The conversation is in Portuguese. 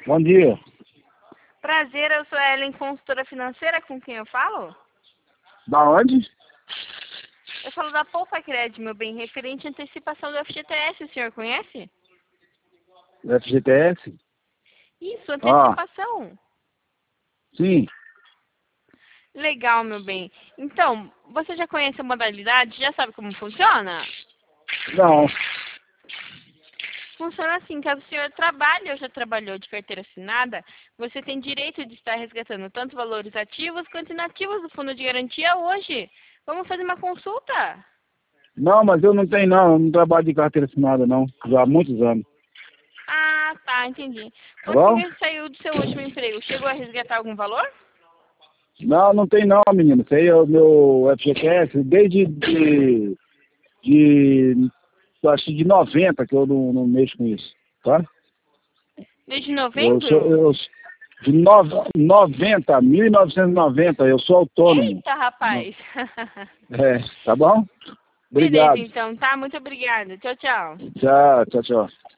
Bom dia. Prazer, eu sou a Ellen, consultora financeira, com quem eu falo? Da onde? Eu falo da Poupa Cred, meu bem, referente à antecipação do FGTS, o senhor conhece? FGTS? Isso, Ah, antecipação. sim. Legal, meu bem. Então, você já conhece a modalidade? Já sabe como funciona? Não. Funciona assim, caso o senhor trabalhe ou já trabalhou de carteira assinada, você tem direito de estar resgatando tanto valores ativos quanto inativos do fundo de garantia hoje. Vamos fazer uma consulta? Não, mas eu não tenho não. Eu não trabalho de carteira assinada não. Já há muitos anos. Ah, tá, entendi. Tá Quando bom? você saiu do seu último emprego, chegou a resgatar algum valor? Não, não tem não, menino. Isso aí é o meu FGTS de acho que de 90 que eu não mexo com isso. Tá? Desde Eu sou, novembro? eu, de 1990, eu sou autônomo. Eita, rapaz! É, tá bom? Beleza, Obrigado. então, tá? Muito obrigada. Tchau, tchau. Tchau, tchau, tchau.